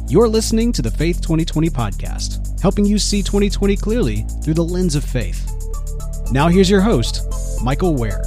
You're listening to the Faith 2020 podcast, helping you see 2020 clearly through the lens of faith. Now here's your host, Michael Ware.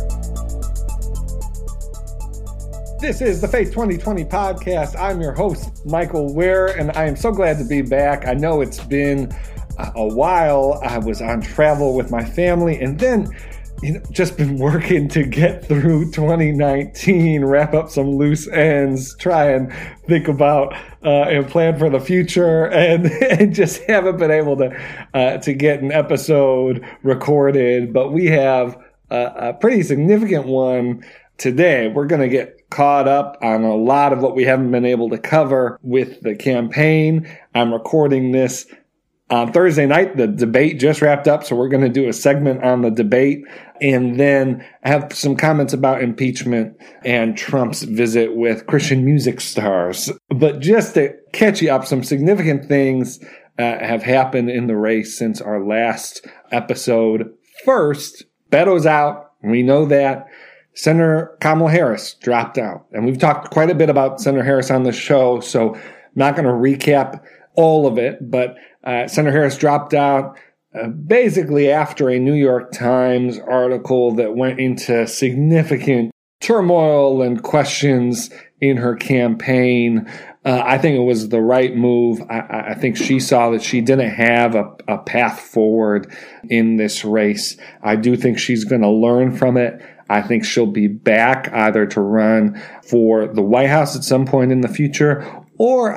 This is the Faith 2020 podcast. I'm your host, Michael Ware, and I am so glad to be back. I know it's been a while. I was on travel with my family, and then just been working to get through 2019, wrap up some loose ends, try and think about and plan for the future, and just haven't been able to get an episode recorded. But we have a pretty significant one today. We're going to get caught up on a lot of what we haven't been able to cover with the campaign. I'm recording this Thursday night. The debate just wrapped up, so we're going to do a segment on the debate and then have some comments about impeachment and Trump's visit with Christian music stars. But just to catch you up, some significant things have happened in the race since our last episode. First, Beto's out. We know that. Senator Kamala Harris dropped out. And we've talked quite a bit about Senator Harris on the show, so I'm not going to recap all of it, but Senator Harris dropped out basically after a New York Times article that went into significant turmoil and questions in her campaign. I think it was the right move. I think she saw that she didn't have a path forward in this race. I do think she's going to learn from it. I think she'll be back either to run for the White House at some point in the future, or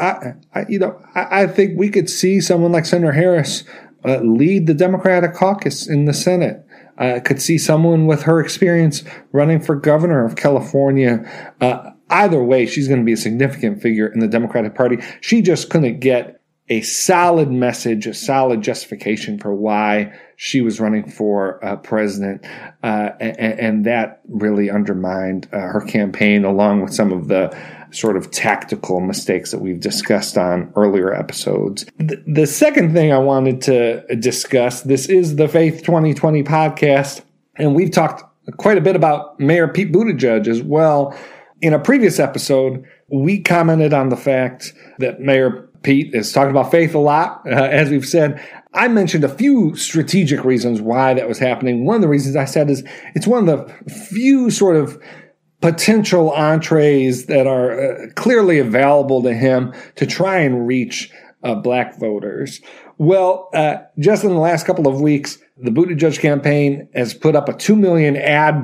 I think we could see someone like Senator Harris lead the Democratic caucus in the Senate. Could see someone with her experience running for governor of California. Either way, she's going to be a significant figure in the Democratic Party. She just couldn't get a solid message, a solid justification for why she was running for president, and that really undermined her campaign, along with some of the sort of tactical mistakes that we've discussed on earlier episodes. The second thing I wanted to discuss, this is the Faith 2020 podcast, and we've talked quite a bit about Mayor Pete Buttigieg as well. In a previous episode, we commented on the fact that Mayor Pete is talking about faith a lot. As we've said, I mentioned a few strategic reasons why that was happening. One of the reasons I said is it's one of the few sort of potential entrees that are clearly available to him to try and reach black voters. Well, just in the last couple of weeks, the Buttigieg campaign has put up a $2 million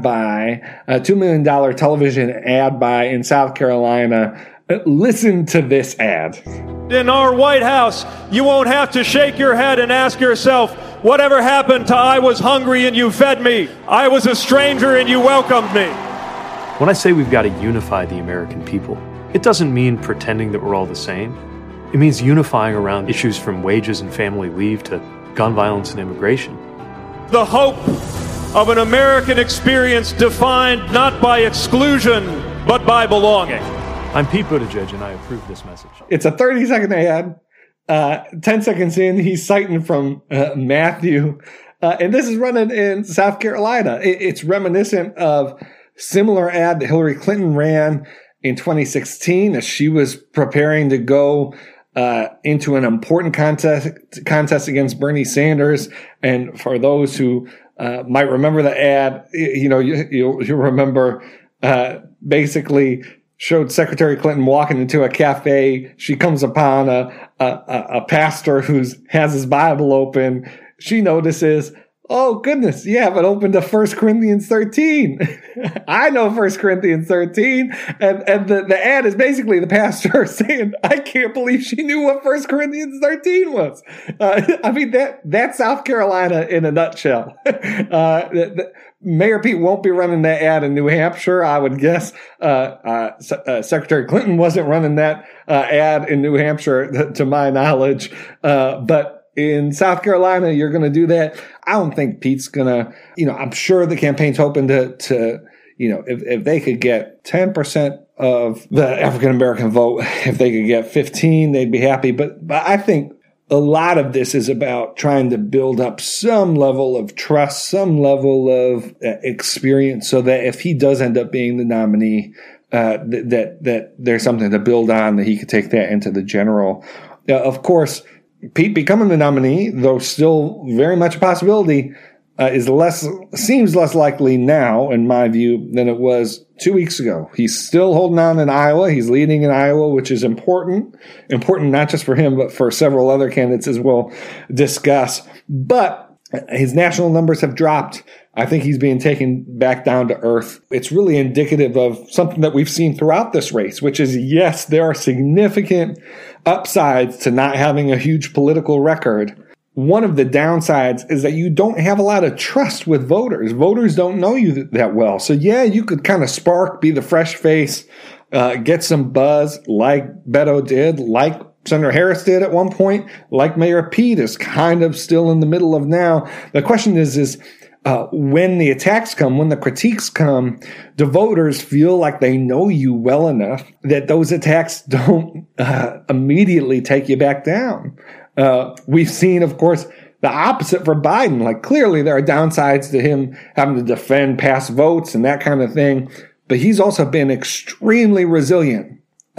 $2 million television ad buy in South Carolina. Listen to this ad. In our White House, you won't have to shake your head and ask yourself, whatever happened to I was hungry and you fed me? I was a stranger and you welcomed me. When I say we've got to unify the American people, it doesn't mean pretending that we're all the same. It means unifying around issues from wages and family leave to gun violence and immigration. The hope of an American experience defined not by exclusion, but by belonging. I'm Pete Buttigieg, and I approve this message. It's a 30-second ad. 10 seconds in, he's citing from Matthew. And this is running in South Carolina. It's reminiscent of similar ad that Hillary Clinton ran in 2016 as she was preparing to go into an important contest against Bernie Sanders. And for those who might remember the ad, you'll remember basically showed Secretary Clinton walking into a cafe. She comes upon a pastor who has his Bible open. She notices, oh, goodness, you haven't opened to 1 Corinthians 13. I know 1 Corinthians 13. And the ad is basically the pastor saying, I can't believe she knew what 1 Corinthians 13 was. That's South Carolina in a nutshell. Mayor Pete won't be running that ad in New Hampshire, I would guess. Secretary Clinton wasn't running that ad in New Hampshire, to my knowledge. But in South Carolina, you're going to do that. I don't think Pete's going to, I'm sure the campaign's hoping to if they could get 10% of the African-American vote, if they could get 15, they'd be happy. But I think a lot of this is about trying to build up some level of trust, some level of experience, so that if he does end up being the nominee, that there's something to build on, that he could take that into the general Of course, Pete becoming the nominee, though still very much a possibility, seems less likely now, in my view, than it was 2 weeks ago. He's still holding on in Iowa. He's leading in Iowa, which is important not just for him, but for several other candidates as we'll discuss. But his national numbers have dropped. I think he's being taken back down to earth. It's really indicative of something that we've seen throughout this race, which is, yes, there are significant upsides to not having a huge political record. One of the downsides is that you don't have a lot of trust with voters. Voters don't know you that well. So yeah, you could kind of spark, be the fresh face, get some buzz like Beto did, like Senator Harris did at one point, like Mayor Pete is kind of still in the middle of now. The question is when the attacks come, when the critiques come, do voters feel like they know you well enough that those attacks don't immediately take you back down? We've seen, of course, the opposite for Biden. Like, clearly there are downsides to him having to defend past votes and that kind of thing, but he's also been extremely resilient.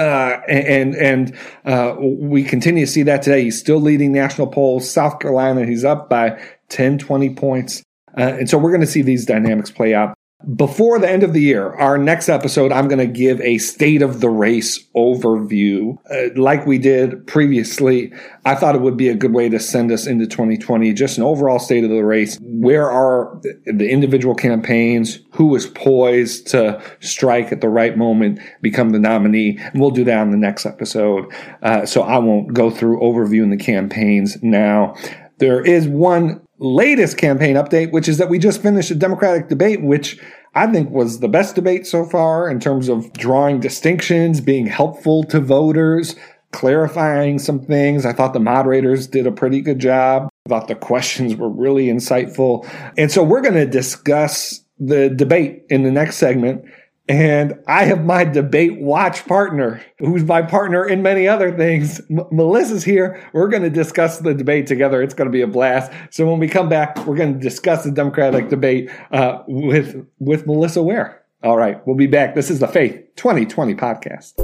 And we continue to see that today. He's still leading national polls. South Carolina, he's up by 10, 20 points. And so we're going to see these dynamics play out. Before the end of the year, our next episode, I'm going to give a state of the race overview. Like we did previously, I thought it would be a good way to send us into 2020, just an overall state of the race. Where are the individual campaigns? Who is poised to strike at the right moment, become the nominee? And we'll do that on the next episode. So I won't go through overviewing the campaigns now. There is one latest campaign update, which is that we just finished a Democratic debate, which I think was the best debate so far in terms of drawing distinctions, being helpful to voters, clarifying some things. I thought the moderators did a pretty good job. I thought the questions were really insightful. And so we're going to discuss the debate in the next segment. And I have my debate watch partner, who's my partner in many other things. Melissa's here. We're going to discuss the debate together. It's going to be a blast. So when we come back, we're going to discuss the Democratic debate with Melissa Ware. All right, we'll be back. This is the Faith 2020 podcast.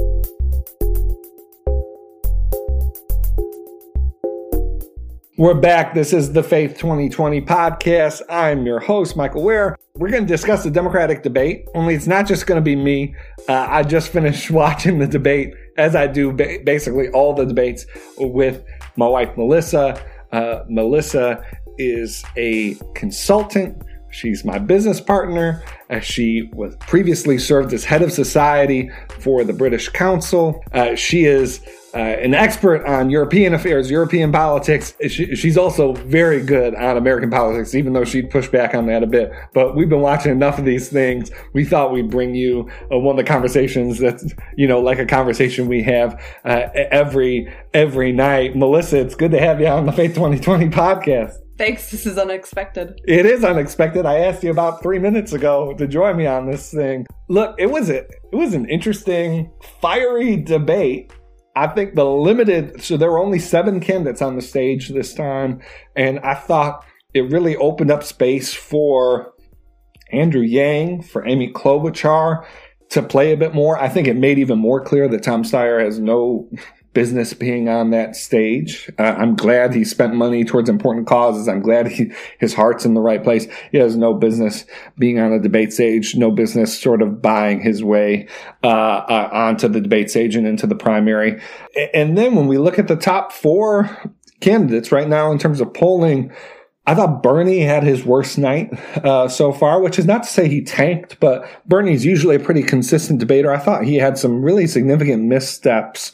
We're back. This is the Faith 2020 podcast. I'm your host, Michael Ware. We're going to discuss the Democratic debate, only it's not just going to be me. I just finished watching the debate, as I do basically all the debates, with my wife, Melissa. Melissa is a consultant. She's my business partner. She was previously served as head of society for the British Council. She is an expert on European affairs, European politics. She's also very good on American politics, even though she'd push back on that a bit. But we've been watching enough of these things. We thought we'd bring you one of the conversations that's, like a conversation we have every night. Melissa, it's good to have you on the Faith 2020 podcast. Thanks. This is unexpected. It is unexpected. I asked you about 3 minutes ago to join me on this thing. Look, it was an interesting, fiery debate. I think so there were only 7 candidates on the stage this time, and I thought it really opened up space for Andrew Yang, for Amy Klobuchar to play a bit more. I think it made even more clear that Tom Steyer has no business being on that stage. I'm glad he spent money towards important causes. I'm glad his heart's in the right place. He has no business being on a debate stage, no business sort of buying his way onto the debate stage and into the primary. And then when we look at the top 4 candidates right now in terms of polling, I thought Bernie had his worst night so far, which is not to say he tanked, but Bernie's usually a pretty consistent debater. I thought he had some really significant missteps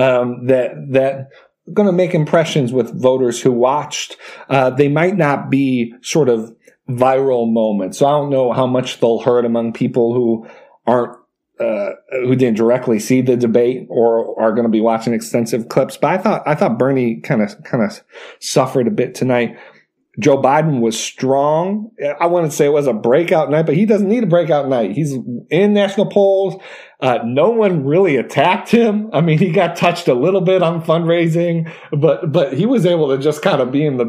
that going to make impressions with voters who watched. They might not be sort of viral moments, so I don't know how much they'll hurt among people who who didn't directly see the debate or are going to be watching extensive clips. But I thought Bernie kind of suffered a bit tonight. Joe Biden was strong. I wouldn't say it was a breakout night, but he doesn't need a breakout night. He's in national polls. No one really attacked him. I mean, he got touched a little bit on fundraising, but he was able to just kind of be in the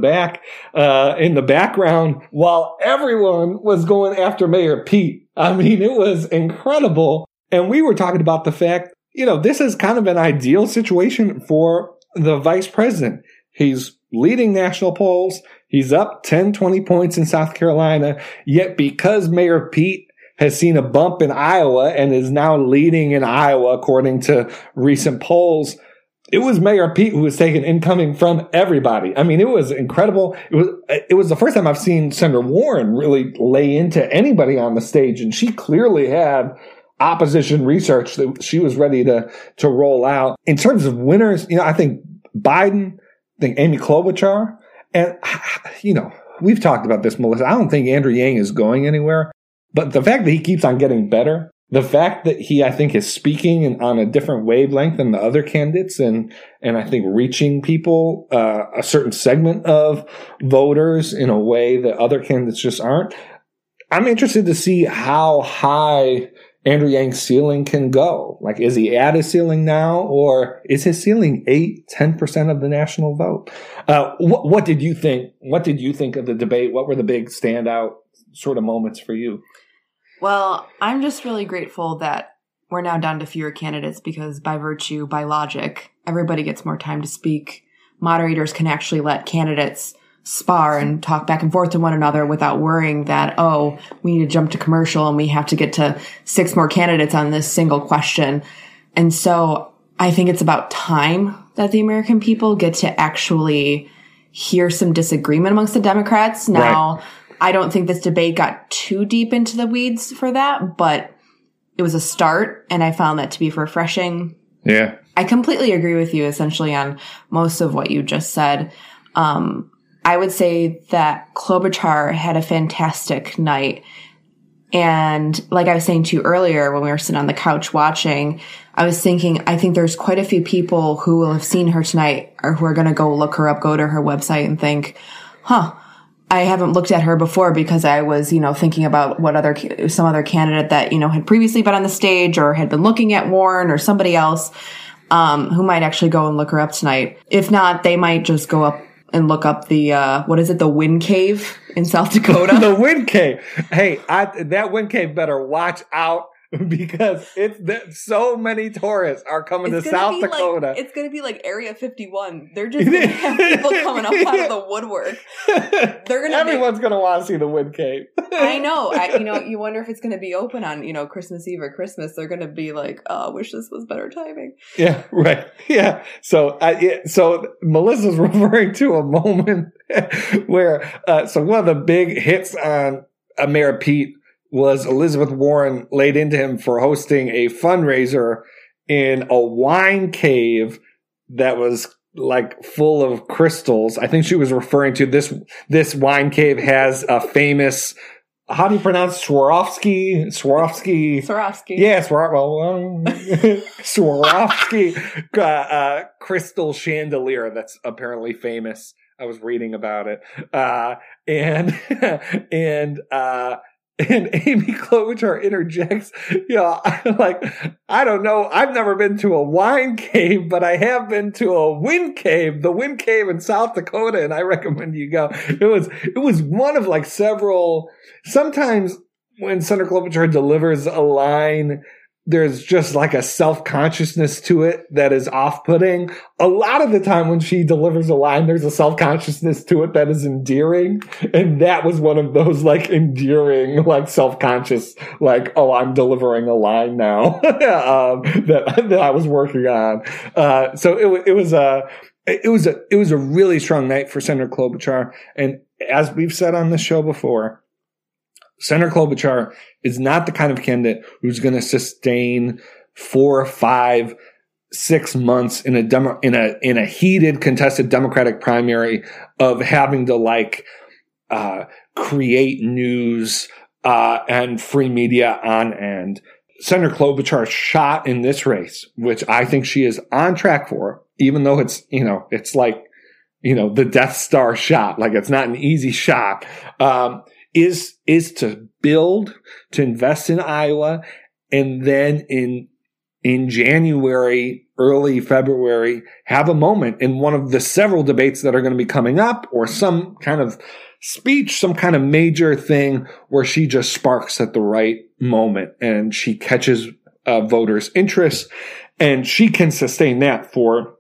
background while everyone was going after Mayor Pete. I mean, it was incredible. And we were talking about the fact, this is kind of an ideal situation for the vice president. He's leading national polls. He's up 10, 20 points in South Carolina. Yet because Mayor Pete has seen a bump in Iowa and is now leading in Iowa, according to recent polls, it was Mayor Pete who was taking incoming from everybody. I mean, it was incredible. It was the first time I've seen Senator Warren really lay into anybody on the stage, and she clearly had opposition research that she was ready to roll out. In terms of winners, I think Biden, I think Amy Klobuchar, and, we've talked about this, Melissa. I don't think Andrew Yang is going anywhere, but the fact that he keeps on getting better, the fact that he, I think, is speaking on a different wavelength than the other candidates and I think reaching people, a certain segment of voters in a way that other candidates just aren't. I'm interested to see how high Andrew Yang's ceiling can go. Like, is he at his ceiling now, or is his ceiling 8-10% of the national vote? What did you think? What did you think of the debate? What were the big standout sort of moments for you? Well, I'm just really grateful that we're now down to fewer candidates because by logic, everybody gets more time to speak. Moderators can actually let candidates spar and talk back and forth to one another without worrying that, we need to jump to commercial and we have to get to 6 more candidates on this single question. And so I think it's about time that the American people get to actually hear some disagreement amongst the Democrats. Now, right. I don't think this debate got too deep into the weeds for that, but it was a start, and I found that to be refreshing. Yeah. I completely agree with you essentially on most of what you just said. I would say that Klobuchar had a fantastic night. And like I was saying to you earlier when we were sitting on the couch watching, I was thinking, I think there's quite a few people who will have seen her tonight or who are going to go look her up, go to her website and think, I haven't looked at her before because I was, thinking about some other candidate that, had previously been on the stage or had been looking at Warren or somebody else, who might actually go and look her up tonight. If not, they might just go up and look up the, the Wind Cave in South Dakota. The Wind Cave. Hey, that Wind Cave better watch out because so many tourists are coming to South Dakota. It's going to be like Area 51. They're just going to have people coming up out of the woodwork. Everyone's going to want to see the Wind Cave. I know. You wonder if it's going to be open on, Christmas Eve or Christmas. They're going to be like, I wish this was better timing. Yeah, right. Yeah. So Melissa's referring to a moment where, one of the big hits on Mayor Pete was Elizabeth Warren laid into him for hosting a fundraiser in a wine cave that was like full of crystals. I think she was referring to this wine cave has a famous, how do you pronounce Swarovski? Yeah, Swarovski crystal chandelier that's apparently famous. I was reading about it. And Amy Klobuchar interjects, I don't know. I've never been to a wine cave, but I have been to a wind cave, the Wind Cave in South Dakota, and I recommend you go. It was one of several. Sometimes when Senator Klobuchar delivers a line, there's just a self-consciousness to it that is off-putting. A lot of the time when she delivers a line, there's a self-consciousness to it that is endearing. And that was one of those endearing, self-conscious, I'm delivering a line now, that I was working on. So it was a really strong night for Senator Klobuchar. And as we've said on the show before, Senator Klobuchar is not the kind of candidate who's going to sustain 4, 5, 6 months in a heated, contested Democratic primary of having to create news and free media on end. Senator Klobuchar's shot in this race, which I think she is on track for, even though it's the Death Star shot, it's not an easy shot. Is to build, to invest in Iowa, and then in January, early February, have a moment in one of the several debates that are going to be coming up, or some kind of speech, some kind of major thing where she just sparks at the right moment and she catches voters' interest, and she can sustain that for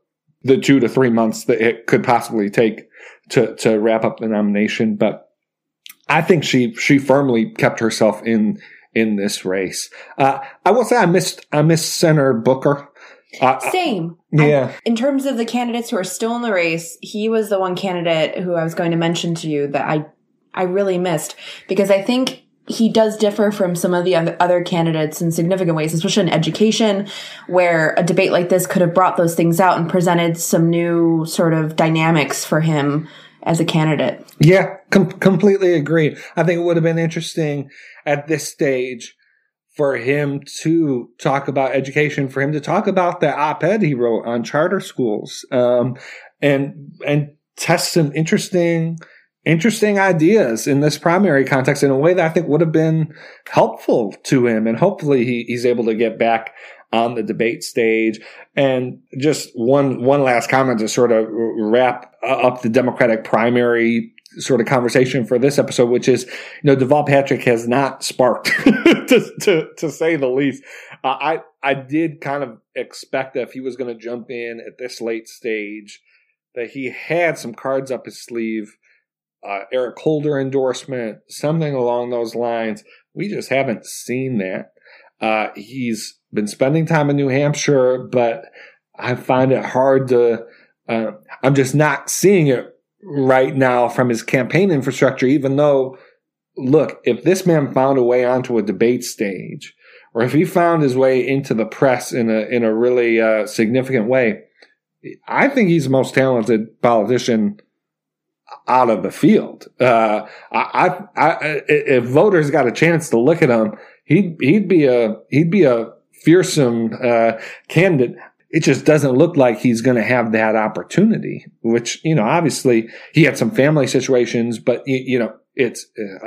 the 2 to 3 months that it could possibly take to wrap up the nomination. But I think she firmly kept herself in this race. I will say I missed Senator Booker. Same. Yeah. In terms of the candidates who are still in the race, he was the one candidate who I was going to mention to you that I really missed, because I think he does differ from some of the other candidates in significant ways, especially in education, where a debate like this could have brought those things out and presented some new sort of dynamics for him as a candidate. Yeah, completely agree. I think it would have been interesting at this stage for him to talk about education, for him to talk about the op-ed he wrote on charter schools, and test some interesting ideas in this primary context in a way that I think would have been helpful to him. And hopefully he's able to get back on the debate stage. And just one last comment to sort of wrap up the Democratic primary sort of conversation for this episode, which is, Deval Patrick has not sparked, to say the least. I did kind of expect that if he was going to jump in at this late stage, that he had some cards up his sleeve. Eric Holder endorsement, something along those lines. We just haven't seen that. He's been spending time in New Hampshire, but I find it hard to, I'm just not seeing it right now from his campaign infrastructure, even though, look, if this man found a way onto a debate stage, or if he found his way into the press in a really significant way, I think he's the most talented politician out of the field. If voters got a chance to look at him, he'd be a fearsome candidate. It just doesn't look like he's going to have that opportunity, which, obviously he had some family situations, but it's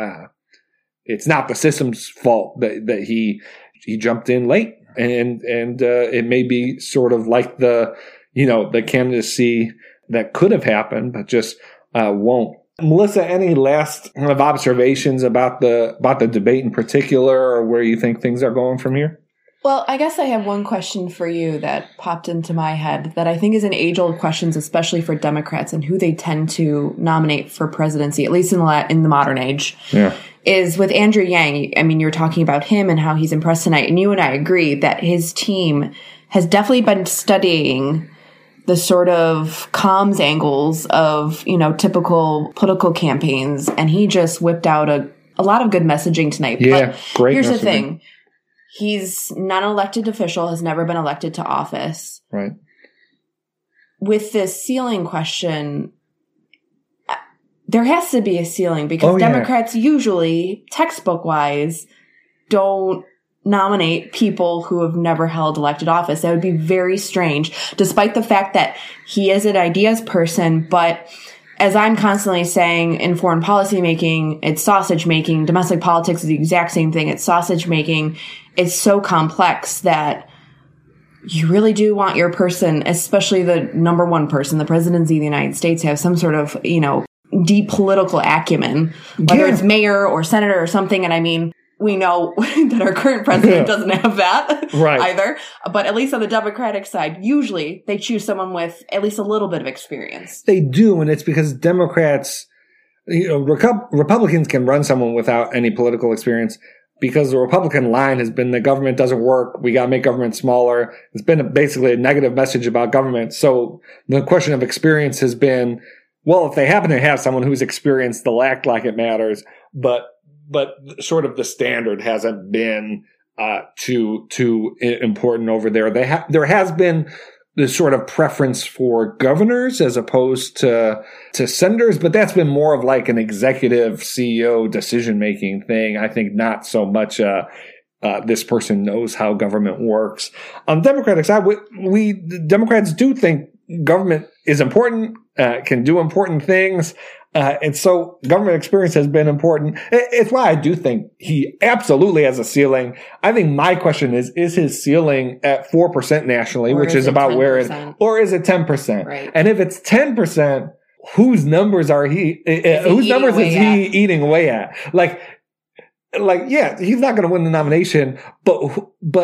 not the system's fault that he jumped in late, and it may be sort of like the candidacy that could have happened, but just won't. Melissa, any last kind of observations about the debate in particular, or where you think things are going from here? Well, I guess I have one question for you that popped into my head that I think is an age-old question, especially for Democrats and who they tend to nominate for presidency, at least in the modern age. Yeah. Is with Andrew Yang. I mean, you're talking about him and how he's impressed tonight, and you and I agree that his team has definitely been studying the sort of comms angles of, typical political campaigns, and he just whipped out a lot of good messaging tonight. Yeah, but great here's messaging. The thing. He's not an elected official, has never been elected to office. Right. With this ceiling question, there has to be a ceiling because Democrats usually, textbook-wise, don't nominate people who have never held elected office. That would be very strange, despite the fact that he is an ideas person. But as I'm constantly saying in foreign policy making, it's sausage making. Domestic politics is the exact same thing. It's sausage making. It's so complex that you really do want your person, especially the number one person, the presidency of the United States, to have some sort of, deep political acumen, whether it's mayor or senator or something. And I mean, we know that our current president doesn't have that either. But at least on the Democratic side, usually they choose someone with at least a little bit of experience. They do, and it's because Democrats, Republicans can run someone without any political experience because the Republican line has been the government doesn't work. We got to make government smaller. It's been basically a negative message about government. So the question of experience has been, well, if they happen to have someone who's experienced, they'll act like it matters. But sort of the standard hasn't been too important over there. There has been this sort of preference for governors as opposed to senators, but that's been more of like an executive CEO decision-making thing. I think not so much this person knows how government works. On the Democratic side, we Democrats do think government is important, can do important things. And so government experience has been important. It's why I do think he absolutely has a ceiling. I think my question is his ceiling at 4% nationally, which is about 10%? Where it, or is it 10%? Right. And if it's 10%, whose numbers are he eating away at? Like, yeah, he's not going to win the nomination, but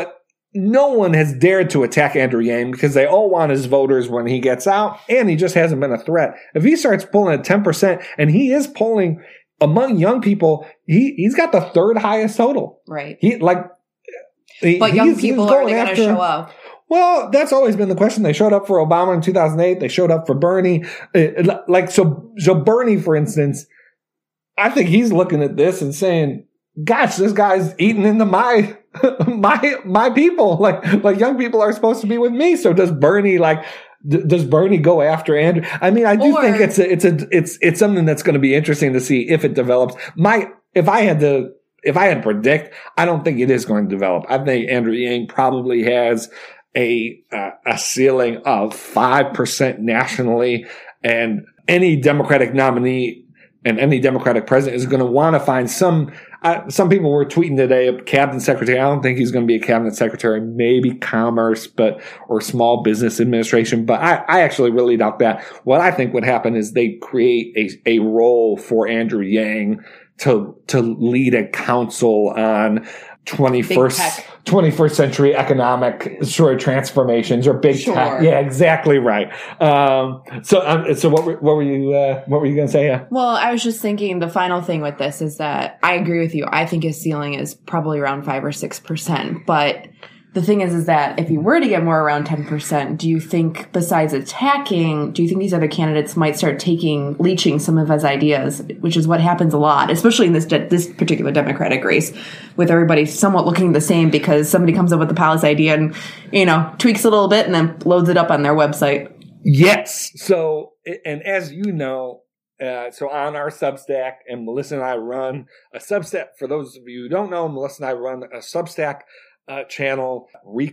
no one has dared to attack Andrew Yang because they all want his voters when he gets out, and he just hasn't been a threat. If he starts polling at 10%, and he is polling among young people, he's got the third highest total. Right. But young people are going to show up. Well, that's always been the question. They showed up for Obama in 2008. They showed up for Bernie. So Bernie, for instance, I think he's looking at this and saying, gosh, this guy's eating into my people. Like young people are supposed to be with me. So does Bernie go after Andrew? I mean, I do think it's something that's going to be interesting to see if it develops. If I had to predict, I don't think it is going to develop. I think Andrew Yang probably has a ceiling of 5% nationally, and any Democratic nominee and any Democratic president is going to want to find some people were tweeting today a cabinet secretary. I don't think he's going to be a cabinet secretary, maybe commerce, or small business administration. But I actually really doubt that. What I think would happen is they create a role for Andrew Yang to lead a council on 21st century economic sort of transformations or big tech. Yeah, exactly right. So what were you going to say? Yeah. Well, I was just thinking the final thing with this is that I agree with you. I think his ceiling is probably around 5 or 6%. But the thing is that if he were to get more around 10%, do you think besides attacking, do you think these other candidates might start leeching some of his ideas, which is what happens a lot, especially in this particular Democratic race, with everybody somewhat looking the same because somebody comes up with a policy idea and, tweaks a little bit and then loads it up on their website. Yes. So, and as you know, so on our Substack, and Melissa and I run a Substack. For those of you who don't know, Melissa and I run a Substack channel,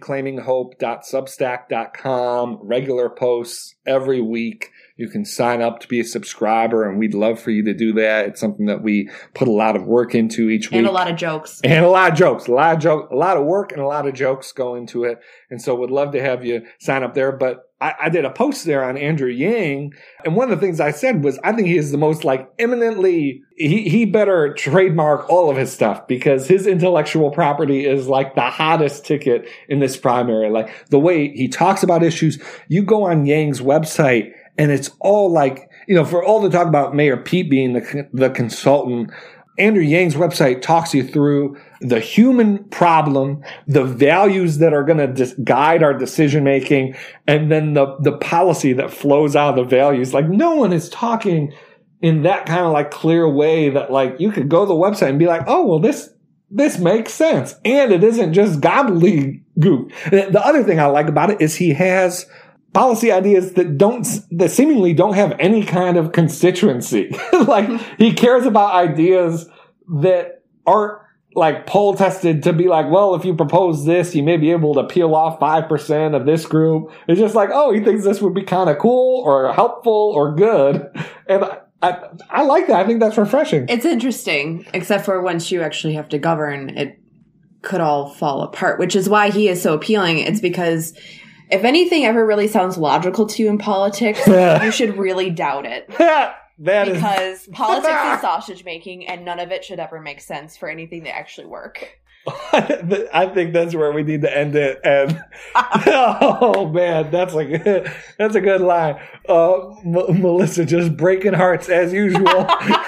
reclaiminghope.substack.com, regular posts every week. You can sign up to be a subscriber, and we'd love for you to do that. It's something that we put a lot of work into each week. And a lot of jokes. A lot of work and a lot of jokes go into it. And so would love to have you sign up there. But I did a post there on Andrew Yang, and one of the things I said was I think he is the most eminently, he better trademark all of his stuff because his intellectual property is like the hottest ticket in this primary. Like the way he talks about issues, you go on Yang's website and it's all for all the talk about Mayor Pete being the consultant, Andrew Yang's website talks you through the human problem, the values that are going to guide our decision making, and then the policy that flows out of the values. Like no one is talking in that kind of clear way that you could go to the website and be like, oh, well, this makes sense. And it isn't just gobbledygook. The other thing I like about it is he has policy ideas that seemingly don't have any kind of constituency. He cares about ideas that aren't poll tested to be well, if you propose this, you may be able to peel off 5% of this group. It's just he thinks this would be kind of cool or helpful or good. And I like that. I think that's refreshing. It's interesting, except for once you actually have to govern, it could all fall apart, which is why he is so appealing. It's because if anything ever really sounds logical to you in politics, you should really doubt it. Because politics is sausage making, and none of it should ever make sense for anything to actually work. I think that's where we need to end it. And oh man, that's a good line. Melissa just breaking hearts as usual.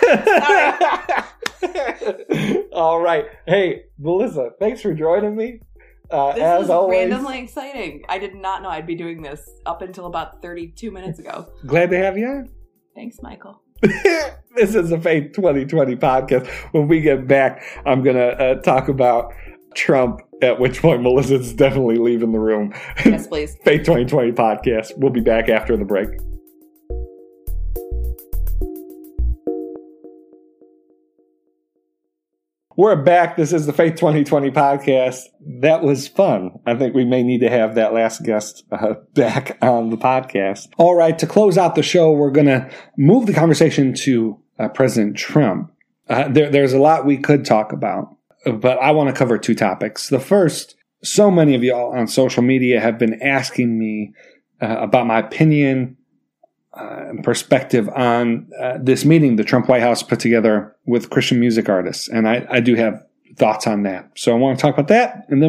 All right, hey Melissa, thanks for joining me. This was always randomly exciting. I did not know I'd be doing this up until about 32 minutes ago. Glad to have you on. Thanks, Michael. This is the Faith 2020 podcast. When we get back, I'm going to talk about Trump, at which point Melissa's definitely leaving the room. Yes, please. Faith 2020 podcast. We'll be back after the break. We're back. This is the Faith 2020 podcast. That was fun. I think we may need to have that last guest back on the podcast. All right. To close out the show, we're going to move the conversation to President Trump. There's a lot we could talk about, but I want to cover two topics. The first, so many of y'all on social media have been asking me about my opinion and perspective on this meeting the Trump White House put together with Christian music artists. And I do have thoughts on that. So I want to talk about that. And then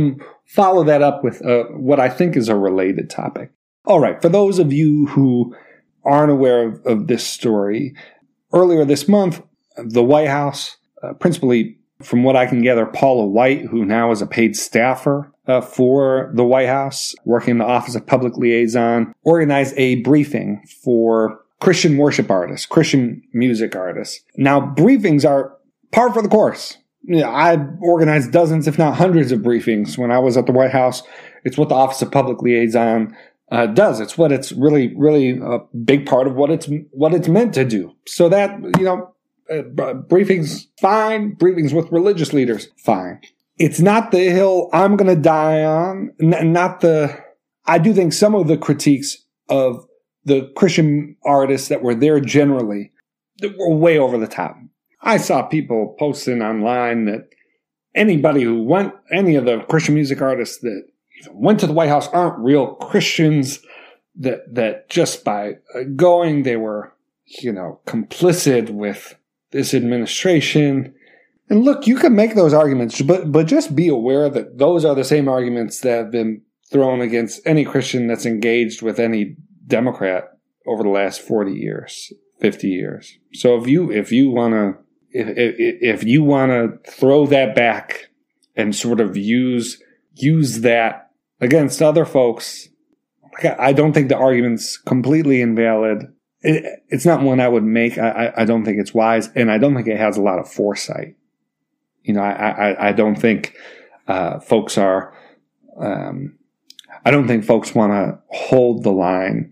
follow that up with what I think is a related topic. All right, for those of you who aren't aware of this story, earlier this month, the White House, principally from what I can gather, Paula White, who now is a paid staffer for the White House, working in the Office of Public Liaison, organized a briefing for Christian worship artists, Christian music artists. Now, briefings are par for the course. I organized dozens, if not hundreds of briefings when I was at the White House. It's what the Office of Public Liaison does. It's what it's really a big part of what it's meant to do. So that, briefings, fine. Briefings with religious leaders, fine. It's not the hill I'm going to die on. I do think some of the critiques of the Christian artists that were there generally were way over the top. I saw people posting online that any of the Christian music artists that went to the White House aren't real Christians, that just by going, they were, complicit with this administration. And look, you can make those arguments, but just be aware that those are the same arguments that have been thrown against any Christian that's engaged with any Democrat over the last 40 years, 50 years. So if you want to throw that back and sort of use that against other folks, I don't think the argument's completely invalid. It's not one I would make. I don't think it's wise, and I don't think it has a lot of foresight. I don't think folks are. I don't think folks want to hold the line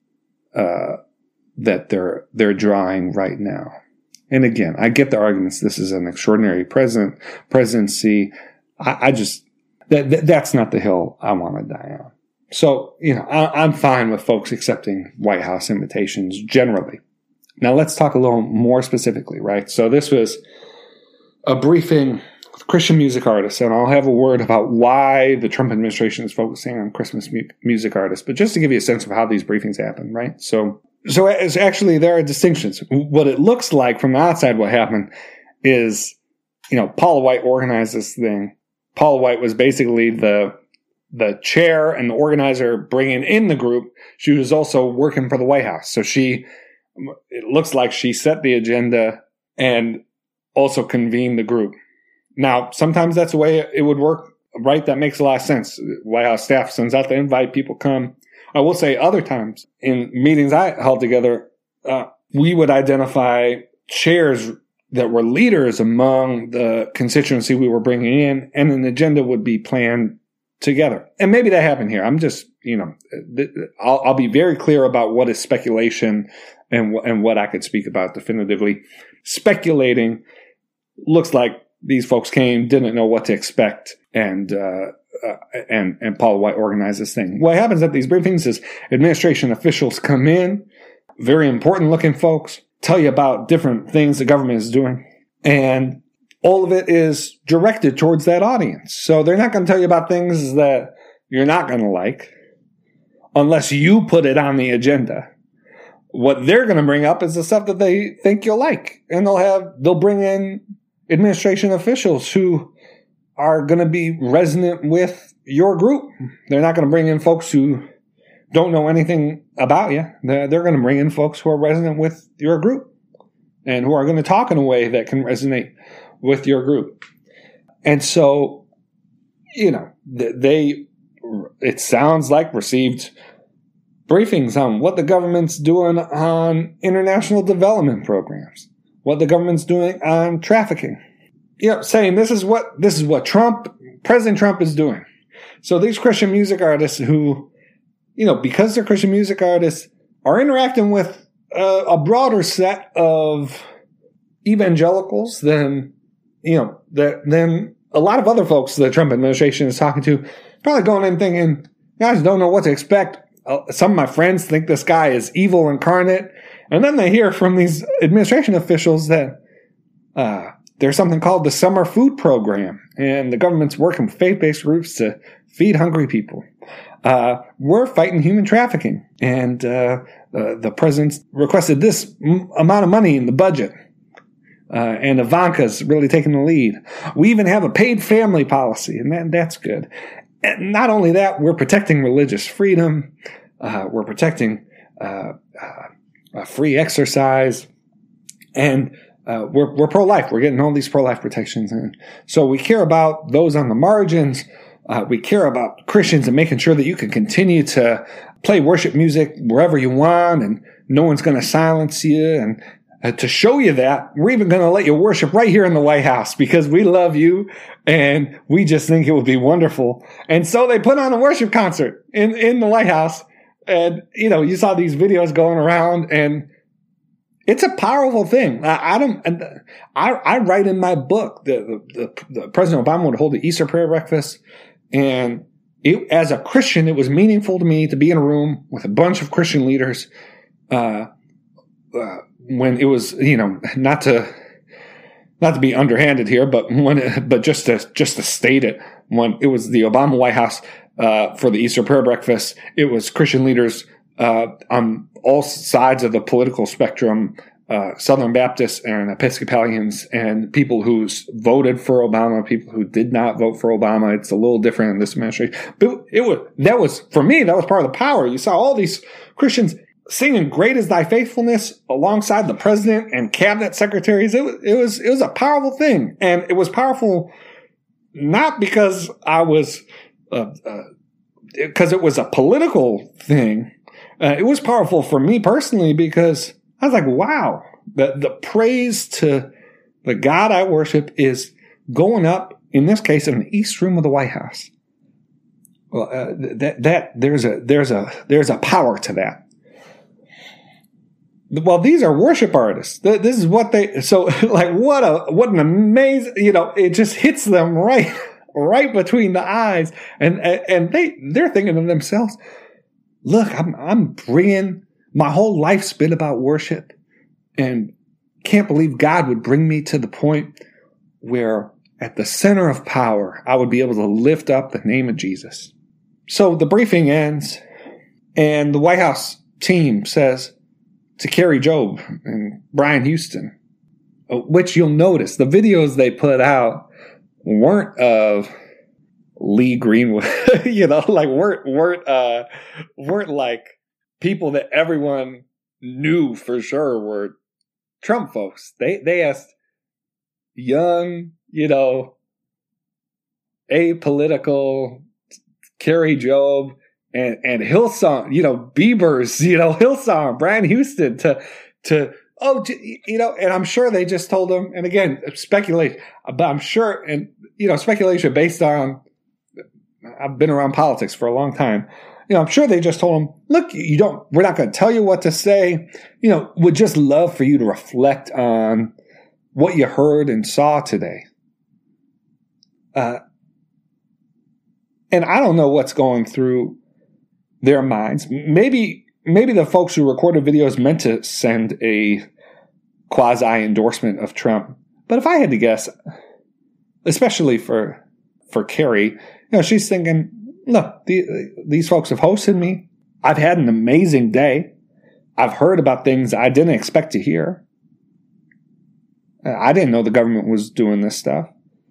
that they're drawing right now. And again, I get the arguments. This is an extraordinary presidency. That's not the hill I want to die on. So, I'm fine with folks accepting White House invitations generally. Now let's talk a little more specifically, right? So this was a briefing with Christian music artists, and I'll have a word about why the Trump administration is focusing on Christmas music artists. But just to give you a sense of how these briefings happen, right? So it's actually, there are distinctions. What it looks like from the outside, what happened is, Paula White organized this thing. Paula White was basically the chair and the organizer bringing in the group. She was also working for the White House. So it looks like she set the agenda and also convened the group. Now, sometimes that's the way it would work, right? That makes a lot of sense. White House staff sends out the invite, people come. I will say other times in meetings I held together, we would identify chairs that were leaders among the constituency we were bringing in, and an agenda would be planned together. And maybe that happened here. I'm just, I'll be very clear about what is speculation and what I could speak about definitively. Speculating looks like these folks came, didn't know what to expect, and Paula White organized this thing. What happens at these briefings is administration officials come in, very important looking folks, tell you about different things the government is doing, and all of it is directed towards that audience. So they're not going to tell you about things that you're not going to like unless you put it on the agenda. What they're going to bring up is the stuff that they think you'll like. And they'll bring in administration officials who are going to be resonant with your group. They're not going to bring in folks who don't know anything about you. They're going to bring in folks who are resonant with your group and who are going to talk in a way that can resonate with your group. And so, it sounds like received briefings on what the government's doing on international development programs, what the government's doing on trafficking. Saying this is what President Trump is doing. So these Christian music artists who, because they're Christian music artists, are interacting with a broader set of evangelicals than a lot of other folks the Trump administration is talking to. Probably going in thinking, guys don't know what to expect. Some of my friends think this guy is evil incarnate. And then they hear from these administration officials that there's something called the Summer Food Program, and the government's working with faith-based groups to feed hungry people. We're fighting human trafficking, and the president's requested this amount of money in the budget. And Ivanka's really taking the lead. We even have a paid family policy, and that's good. And not only that, we're protecting religious freedom. We're protecting free exercise. And we're pro-life. We're getting all these pro-life protections. And so we care about those on the margins. We care about Christians and making sure that you can continue to play worship music wherever you want and no one's going to silence you. And to show you that, we're even going to let you worship right here in the White House because we love you and we just think it would be wonderful. And so they put on a worship concert in the White House. And, you saw these videos going around and it's a powerful thing. I write in my book the President Obama would hold the Easter prayer breakfast. And as a Christian, it was meaningful to me to be in a room with a bunch of Christian leaders, when it was, not to be underhanded here, but just to state it, when it was the Obama White House, for the Easter prayer breakfast, it was Christian leaders, on all sides of the political spectrum, Southern Baptists and Episcopalians and people who voted for Obama, people who did not vote for Obama. It's a little different in this administration. But for me, that was part of the power. You saw all these Christians singing "Great is Thy Faithfulness" alongside the president and cabinet secretaries. It was a powerful thing. And it was powerful not because because it was a political thing. It was powerful for me personally because I was like, wow, the praise to the God I worship is going up, in this case, in the East Room of the White House. Well, there's a power to that. Well, these are worship artists. This is what what an amazing, it just hits them right between the eyes. And they're thinking to themselves, look, I'm bringing, my whole life's been about worship and can't believe God would bring me to the point where at the center of power, I would be able to lift up the name of Jesus. So the briefing ends and the White House team says to Kerry Jobe and Brian Houston, which you'll notice the videos they put out weren't of Lee Greenwood, weren't like people that everyone knew for sure were Trump folks. They asked young, apolitical Kerry Jobe and Hillsong, Bieber's, Hillsong, Brian Houston and I'm sure they just told him, and again, speculation, but I'm sure, and, speculation based on, I've been around politics for a long time. I'm sure they just told him, look, we're not going to tell you what to say. We'd just love for you to reflect on what you heard and saw today. And I don't know what's going through their minds. Maybe the folks who recorded videos meant to send a quasi endorsement of Trump. But if I had to guess, especially for Kerry, she's thinking, look, these folks have hosted me. I've had an amazing day. I've heard about things I didn't expect to hear. I didn't know the government was doing this stuff.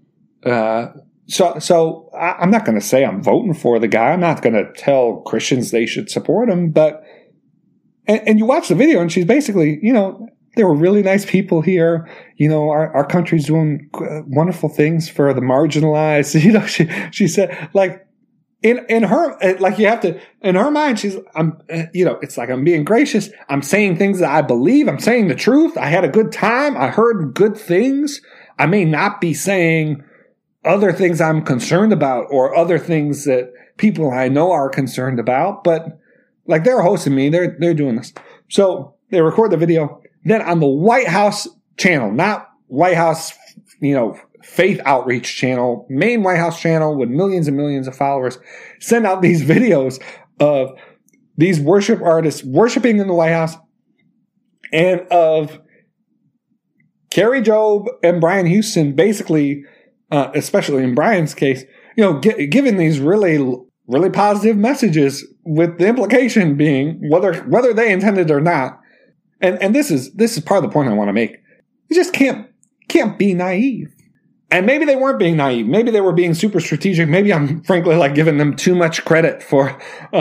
So I'm not going to say I'm voting for the guy. I'm not going to tell Christians they should support him. But and you watch the video, and she's basically, there were really nice people here. Our country's doing wonderful things for the marginalized. She said, like, in her, like, you have to, in her mind, it's like, I'm being gracious. I'm saying things that I believe. I'm saying the truth. I had a good time. I heard good things. I may not be saying other things I'm concerned about or other things that people I know are concerned about, but like, they're hosting me. They're doing this. So they record the video. Then on the White House channel, not White House, faith outreach channel, main White House channel with millions and millions of followers, send out these videos of these worship artists worshiping in the White House and of Kerry Jobe and Brian Houston, basically, especially in Brian's case, giving these really, really positive messages with the implication being whether they intended or not. And this is part of the point I want to make. You just can't be naive. And maybe they weren't being naive. Maybe they were being super strategic. Maybe I'm frankly like giving them too much credit for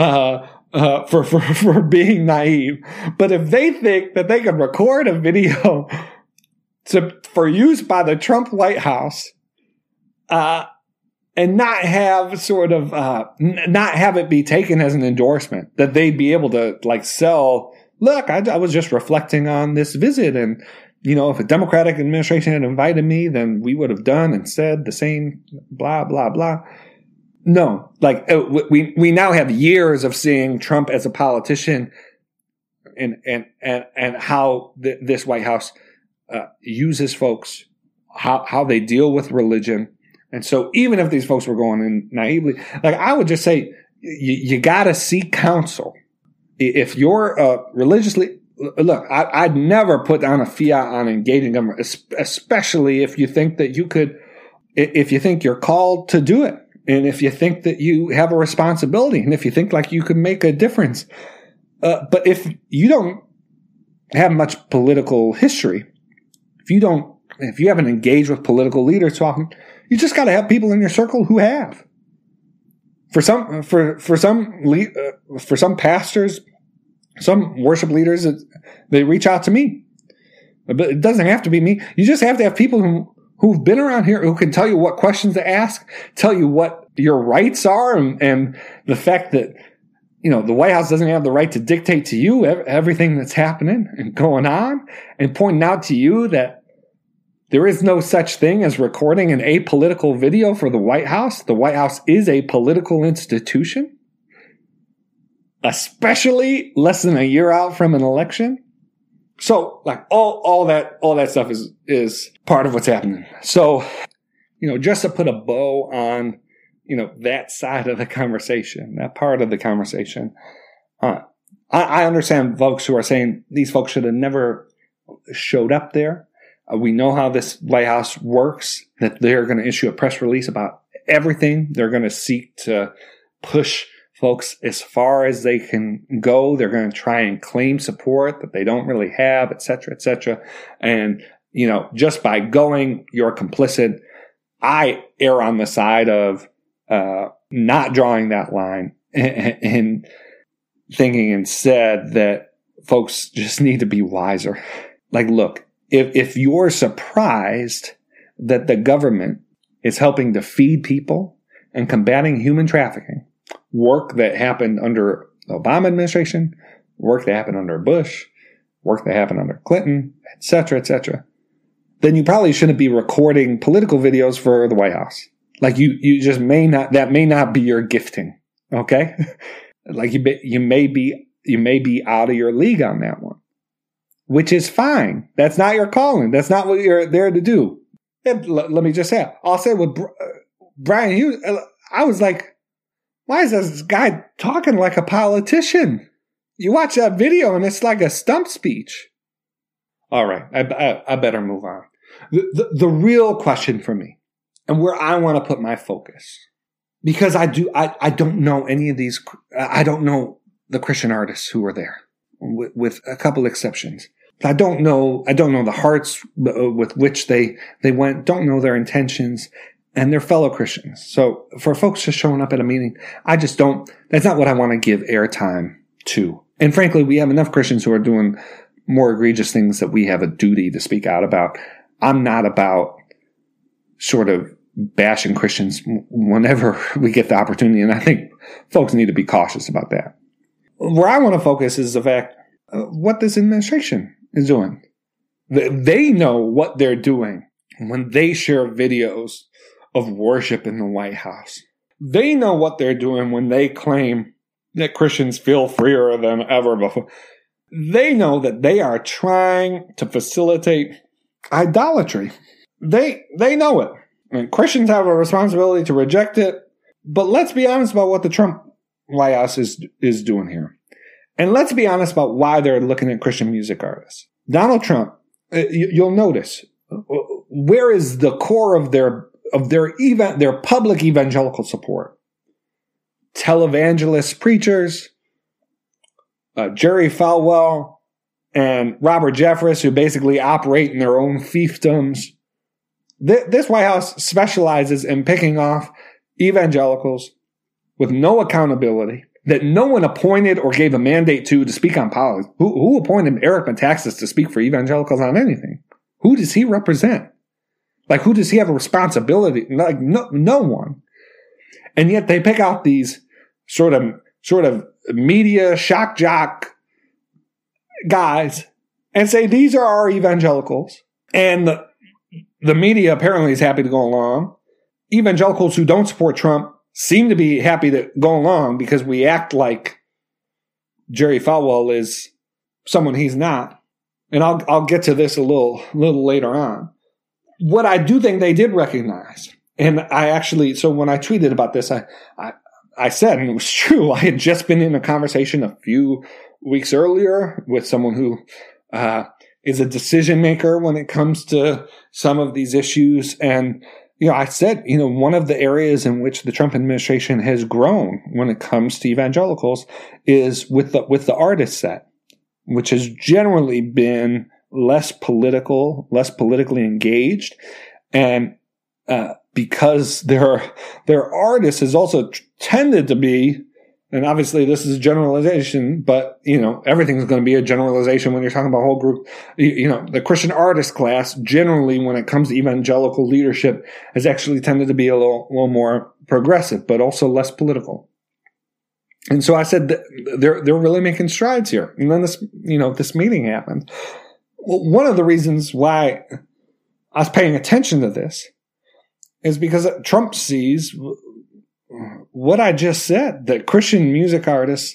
being naive. But if they think that they can record a video for use by the Trump White House, and not have sort of, not have it be taken as an endorsement, that they'd be able to like sell, look, I was just reflecting on this visit, and if a Democratic administration had invited me, then we would have done and said the same, blah, blah, blah. No, like we now have years of seeing Trump as a politician and how this White House uses folks, how they deal with religion. And so even if these folks were going in naively, like I would just say, you got to seek counsel. If you're religiously, look, I'd never put down a fiat on engaging government, especially if you think that if you think you're called to do it, and if you think that you have a responsibility, and if you think like you could make a difference. But if you don't have much political history, if you haven't engaged with political leaders talking, you just got to have people in your circle who have. For some pastors, some worship leaders, they reach out to me. But it doesn't have to be me. You just have to have people who've been around here, who can tell you what questions to ask, tell you what your rights are, and the fact that, the White House doesn't have the right to dictate to you everything that's happening and going on, and pointing out to you that there is no such thing as recording an apolitical video for the White House. The White House is a political institution, especially less than a year out from an election. So, like all that stuff is part of what's happening. So, just to put a bow on, that side of the conversation, that part of the conversation, I understand folks who are saying these folks should have never showed up there. We know how this White House works, that they're going to issue a press release about everything. They're going to seek to push folks as far as they can go. They're going to try and claim support that they don't really have, et cetera, et cetera. And, just by going, you're complicit. I err on the side of not drawing that line and thinking instead that folks just need to be wiser. Like, look, if you're surprised that the government is helping to feed people and combating human trafficking, work that happened under the Obama administration, work that happened under Bush, work that happened under Clinton, et cetera, then you probably shouldn't be recording political videos for the White House. Like you just that may not be your gifting. Okay. Like you may be out of your league on that one, which is fine. That's not your calling. That's not what you're there to do. And let me just say, I'll say with Brian Hughes, I was like, why is this guy talking like a politician? You watch that video and it's like a stump speech. All right, I better move on. The real question for me, and where I want to put my focus, because I don't know any of these, I don't know the Christian artists who were there, with a couple exceptions. I don't know the hearts with which they went, don't know their intentions, and they're fellow Christians. So for folks just showing up at a meeting, that's not what I want to give airtime to. And frankly, we have enough Christians who are doing more egregious things that we have a duty to speak out about. I'm not about sort of bashing Christians whenever we get the opportunity, and I think folks need to be cautious about that. Where I want to focus is the fact what this administration is doing. They know what they're doing when they share videos of worship in the White House. They know what they're doing when they claim that Christians feel freer than ever before. They know that they are trying to facilitate idolatry. They know it. I mean, Christians have a responsibility to reject it, but let's be honest about what the Trump White House is doing here. And let's be honest about why they're looking at Christian music artists. Donald Trump, you'll notice, where is the core of their public evangelical support? Televangelist preachers, Jerry Falwell, and Robert Jeffress, who basically operate in their own fiefdoms. This White House specializes in picking off evangelicals with no accountability, that no one appointed or gave a mandate to speak on politics. Who appointed Eric Metaxas to speak for evangelicals on anything? Who does he represent? Like, who does he have a responsibility? Like, no one. And yet they pick out these sort of media shock jock guys and say, these are our evangelicals. And the media apparently is happy to go along. Evangelicals who don't support Trump seem to be happy to go along because we act like Jerry Falwell is someone he's not. And I'll get to this a little later on. What I do think they did recognize, and so when I tweeted about this, I said, and it was true, I had just been in a conversation a few weeks earlier with someone who is a decision maker when it comes to some of these issues. And, I said, one of the areas in which the Trump administration has grown when it comes to evangelicals is with the artist set, which has generally been less politically engaged. And because their artists has also tended to be, and obviously this is a generalization, but, everything's going to be a generalization when you're talking about a whole group. The Christian artist class, generally, when it comes to evangelical leadership, has actually tended to be a little more progressive, but also less political. And so I said that they're really making strides here. And then this meeting happened. Well, one of the reasons why I was paying attention to this is because Trump sees what I just said, that Christian music artists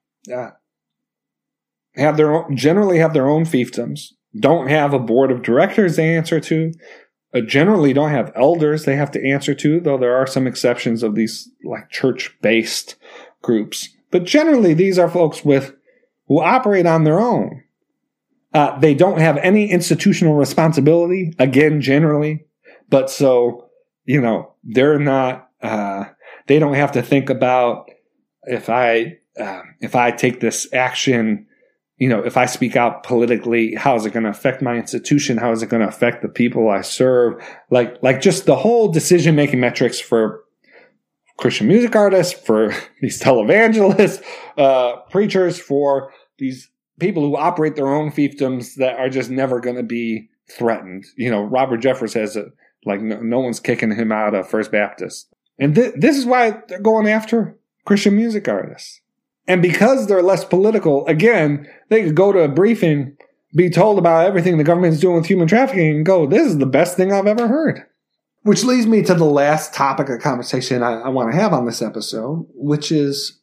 generally have their own fiefdoms, don't have a board of directors they answer to, generally don't have elders they have to answer to, though there are some exceptions of these like church-based groups. But generally, these are folks who operate on their own. They don't have any institutional responsibility, again, generally. But so, they're not, they don't have to think about if I take this action, if I speak out politically, how is it going to affect my institution? How is it going to affect the people I serve? Like just the whole decision-making metrics for Christian music artists, for these televangelists, preachers, for these people who operate their own fiefdoms that are just never going to be threatened. Robert Jeffress has no one's kicking him out of First Baptist. And this is why they're going after Christian music artists. And because they're less political, again, they could go to a briefing, be told about everything the government's doing with human trafficking, and go, this is the best thing I've ever heard. Which leads me to the last topic of conversation I want to have on this episode, which is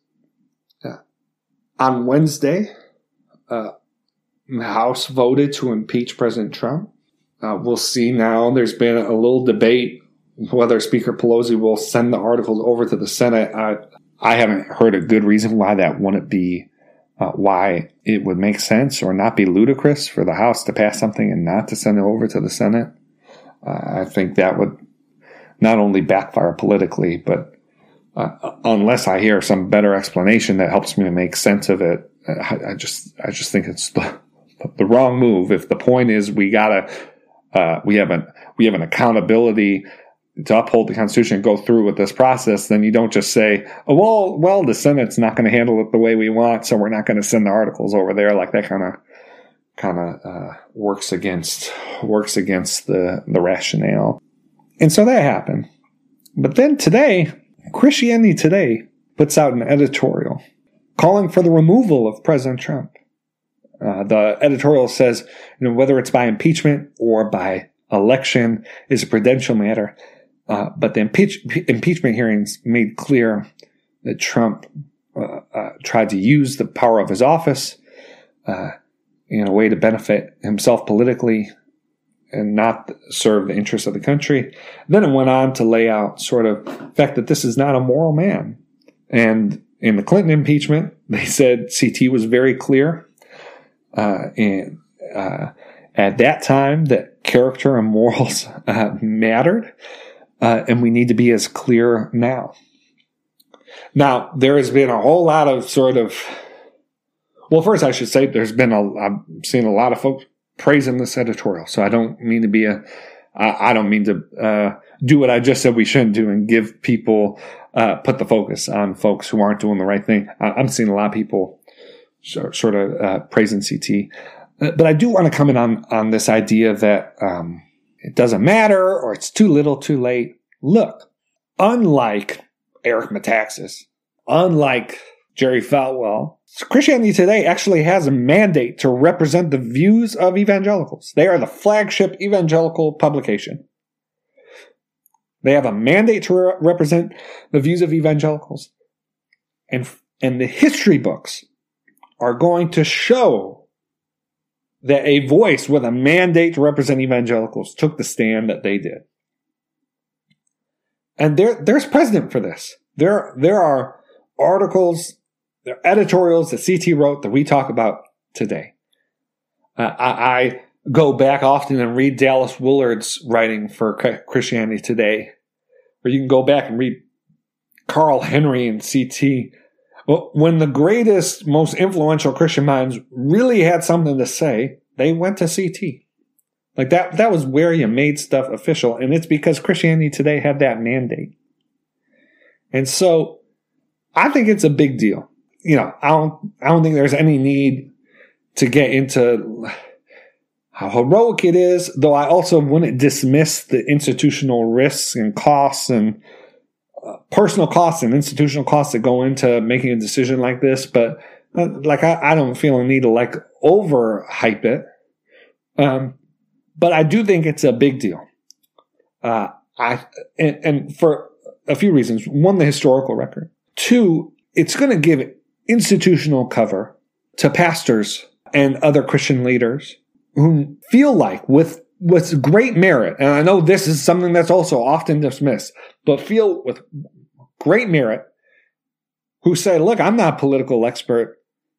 on Wednesday, the House voted to impeach President Trump. We'll see now. There's been a little debate whether Speaker Pelosi will send the articles over to the Senate. I haven't heard a good reason why that wouldn't be, why it would make sense or not be ludicrous for the House to pass something and not to send it over to the Senate. I think that would not only backfire politically, but unless I hear some better explanation that helps me to make sense of it, I just think it's the wrong move. If the point is we have an accountability to uphold the Constitution and go through with this process, then you don't just say, oh, well, the Senate's not going to handle it the way we want, so we're not going to send the articles over there. Like that kind of works against the rationale. And so that happened. But then today, Christianity Today puts out an editorial calling for the removal of President Trump. The editorial says, whether it's by impeachment or by election is a prudential matter. But the impeachment hearings made clear that Trump tried to use the power of his office in a way to benefit himself politically and not serve the interests of the country. Then it went on to lay out sort of the fact that this is not a moral man. And in the Clinton impeachment, they said CT was very clear and at that time that character and morals mattered. And we need to be as clear now. Now, there has been a whole lot of first I should say I've seen a lot of folks praising this editorial. So I don't mean to be I don't mean to do what I just said we shouldn't do and give people, put the focus on folks who aren't doing the right thing. I'm seeing a lot of people sort of praising CT. But I do want to comment on this idea that it doesn't matter or it's too little too late. Look, unlike Eric Metaxas, unlike Jerry Falwell, Christianity Today actually has a mandate to represent the views of evangelicals. They are the flagship evangelical publication. They have a mandate to represent the views of evangelicals. And the history books are going to show that a voice with a mandate to represent evangelicals took the stand that they did. And there's precedent for this. There are articles, there are editorials that CT wrote that we talk about today. I go back often and read Dallas Willard's writing for Christianity Today, or you can go back and read Carl Henry and CT. Well, when the greatest, most influential Christian minds really had something to say, they went to CT. Like that was where you made stuff official, and it's because Christianity Today had that mandate. And so I think it's a big deal. You know, I don't think there's any need to get into how heroic it is, though I also wouldn't dismiss the institutional risks and costs and personal costs and institutional costs that go into making a decision like this. But I don't feel a need to overhype it. But I do think it's a big deal. And for a few reasons. One, the historical record. Two, it's going to give institutional cover to pastors and other Christian leaders who feel like with great merit, and I know this is something that's also often dismissed, but feel with great merit, who say, look, I'm not a political expert,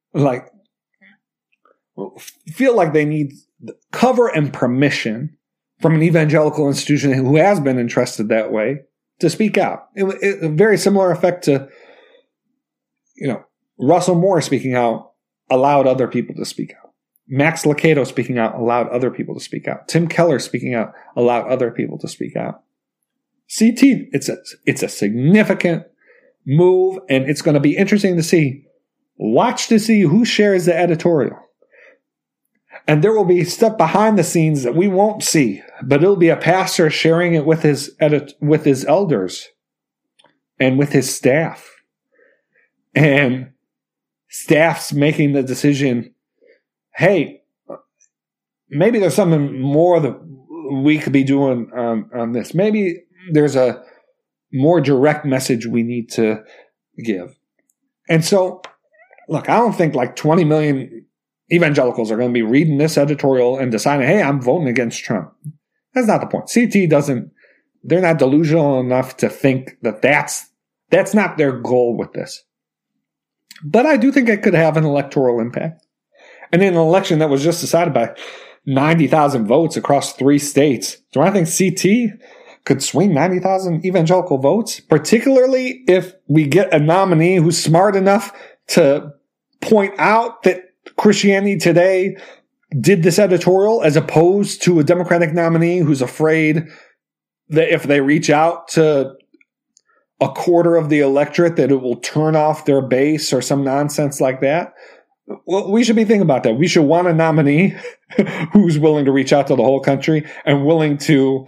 feel like they need cover and permission from an evangelical institution who has been entrusted that way to speak out. A very similar effect to, Russell Moore speaking out allowed other people to speak out. Max Lucado speaking out allowed other people to speak out. Tim Keller speaking out allowed other people to speak out. CT, it's a significant move, and it's going to be interesting to see. Watch to see who shares the editorial. And there will be stuff behind the scenes that we won't see, but it'll be a pastor sharing it with his elders and with his staff. And staff's making the decision, hey, maybe there's something more that we could be doing on this. Maybe there's a more direct message we need to give. And so, look, I don't think 20 million evangelicals are going to be reading this editorial and deciding, hey, I'm voting against Trump. That's not the point. CT they're not delusional enough to think that that's not their goal with this. But I do think it could have an electoral impact. And in an election that was just decided by 90,000 votes across 3 states, do I think CT could swing 90,000 evangelical votes? Particularly if we get a nominee who's smart enough to point out that Christianity Today did this editorial, as opposed to a Democratic nominee who's afraid that if they reach out to a quarter of the electorate that it will turn off their base or some nonsense like that. Well, we should be thinking about that. We should want a nominee who's willing to reach out to the whole country and willing to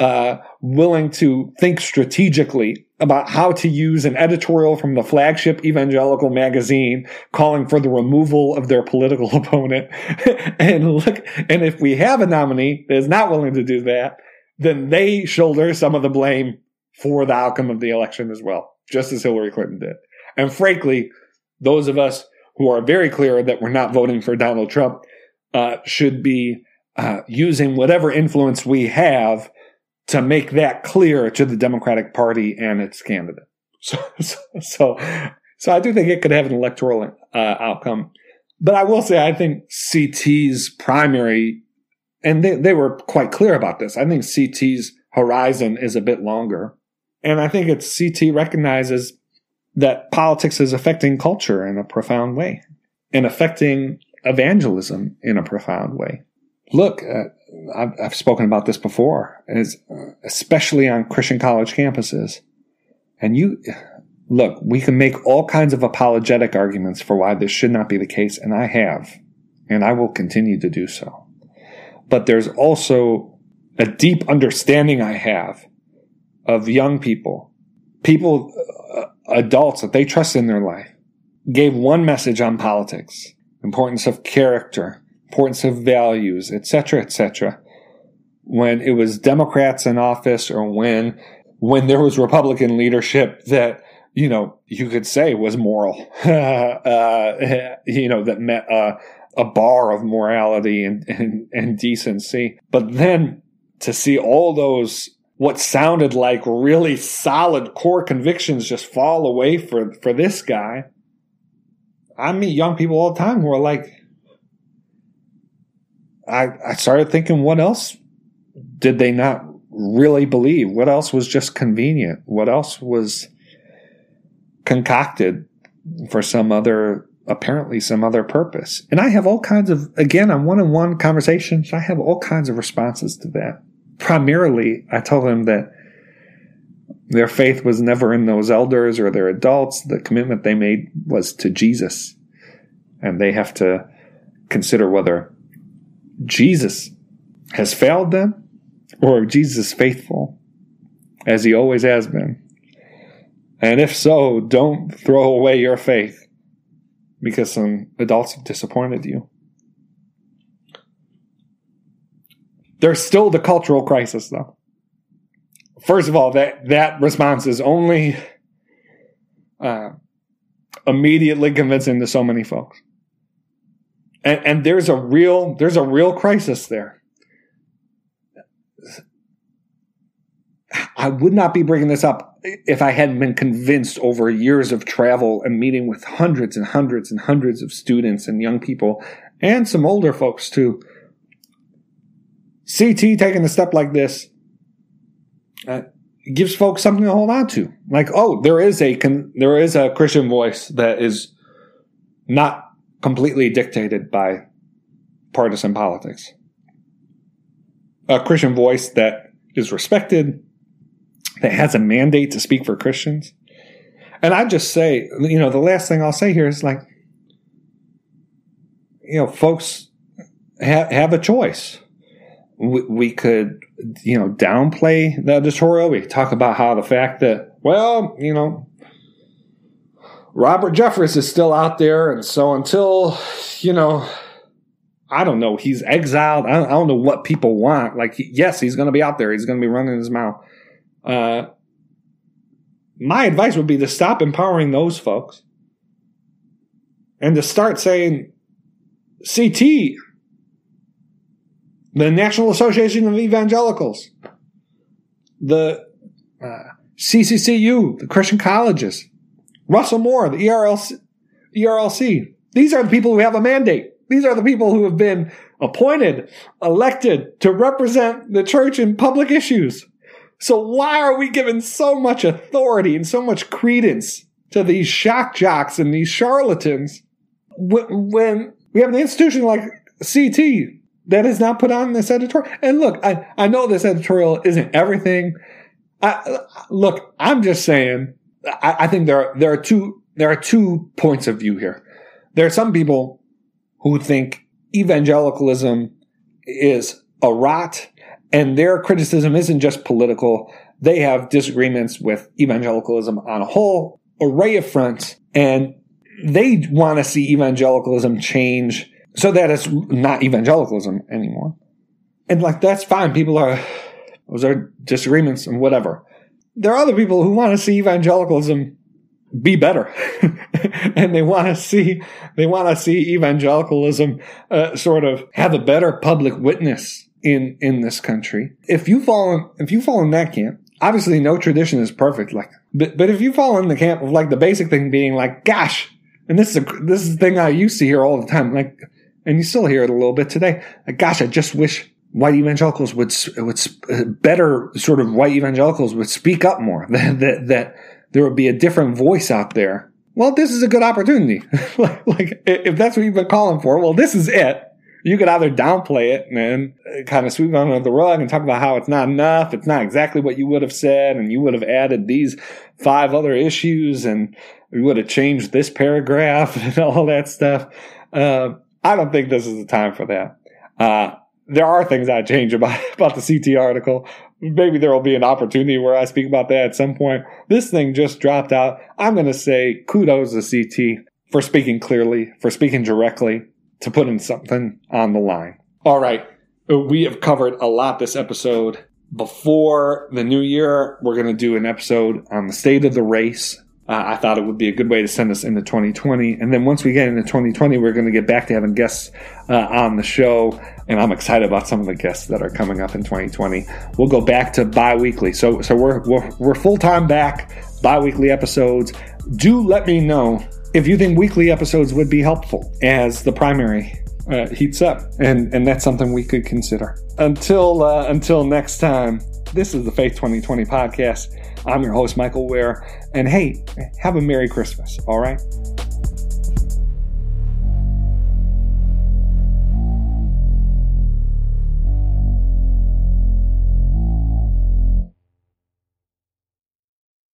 think strategically about how to use an editorial from the flagship evangelical magazine calling for the removal of their political opponent. And if we have a nominee that is not willing to do that, then they shoulder some of the blame for the outcome of the election as well, just as Hillary Clinton did. And frankly, those of us who are very clear that we're not voting for Donald Trump should be using whatever influence we have to make that clear to the Democratic Party and its candidate. So I do think it could have an electoral outcome. But I will say, I think CT's primary, and they were quite clear about this, I think CT's horizon is a bit longer. And I think CT recognizes that politics is affecting culture in a profound way and affecting evangelism in a profound way. look, I've spoken about this before, especially on Christian college campuses. And look, we can make all kinds of apologetic arguments for why this should not be the case, and I have, and I will continue to do so. But there's also a deep understanding I have of young people, adults that they trust in their life, gave one message on politics, importance of character, importance of values, etc., when it was Democrats in office or when there was Republican leadership that, you could say was moral, that met a bar of morality and decency. But then to see all those, what sounded like really solid core convictions just fall away for this guy. I meet young people all the time who are like, I started thinking, what else did they not really believe? What else was just convenient? What else was concocted for apparently some other purpose? And I have all kinds of, again, on one-on-one conversations, I have all kinds of responses to that. Primarily, I tell them that their faith was never in those elders or their adults. The commitment they made was to Jesus. And they have to consider whether Jesus has failed them or if Jesus is faithful, as he always has been. And if so, don't throw away your faith because some adults have disappointed you. There's still the cultural crisis, though. First of all, that response is only immediately convincing to so many folks. And there's a real crisis there. I would not be bringing this up if I hadn't been convinced over years of travel and meeting with hundreds and hundreds and hundreds of students and young people and some older folks too. CT taking a step like this gives folks something to hold on to. Like, oh, there is a Christian voice that is not completely dictated by partisan politics. A Christian voice that is respected, that has a mandate to speak for Christians. And I just say, the last thing I'll say here is like, folks have a choice. We could, downplay the editorial. We talk about how the fact that, Robert Jeffress is still out there. And so until, I don't know, he's exiled. I don't know what people want. Like, yes, he's going to be out there. He's going to be running his mouth. My advice would be to stop empowering those folks and to start saying, CT, the National Association of Evangelicals, the CCCU, the Christian colleges, Russell Moore, the ERLC. These are the people who have a mandate. These are the people who have been appointed, elected to represent the church in public issues. So why are we giving so much authority and so much credence to these shock jocks and these charlatans when we have an institution like CT that is not put on this editorial? And look, I know this editorial isn't everything. I'm just saying, I think there are two points of view here. There are some people who think evangelicalism is a rot, and their criticism isn't just political. They have disagreements with evangelicalism on a whole array of fronts, and they want to see evangelicalism change so that it's not evangelicalism anymore. And that's fine. Those are disagreements and whatever. There are other people who want to see evangelicalism be better. And they want to see evangelicalism sort of have a better public witness in this country. If you fall in that camp, obviously no tradition is perfect. But if you fall in the camp of the basic thing being gosh, and this is the thing I used to hear all the time, and you still hear it a little bit today. Gosh, I just wish white evangelicals would better sort of white evangelicals would speak up more. That there would be a different voice out there. Well, this is a good opportunity. If that's what you've been calling for, well, this is it. You could either downplay it and then kind of sweep it under the rug and talk about how it's not enough. It's not exactly what you would have said, and you would have added these 5 other issues, and we would have changed this paragraph and all that stuff. I don't think this is the time for that. There are things I'd change about the CT article. Maybe there will be an opportunity where I speak about that at some point. This thing just dropped out. I'm going to say kudos to CT for speaking clearly, for speaking directly, to putting something on the line. All right. We have covered a lot this episode. Before the new year, we're going to do an episode on the state of the race. I thought it would be a good way to send us into 2020. And then once we get into 2020, we're going to get back to having guests on the show. And I'm excited about some of the guests that are coming up in 2020. We'll go back to bi-weekly. So we're full-time back, bi-weekly episodes. Do let me know if you think weekly episodes would be helpful as the primary heats up. And that's something we could consider. Until next time, this is the Faith 2020 podcast. I'm your host, Michael Ware. And hey, have a Merry Christmas, all right?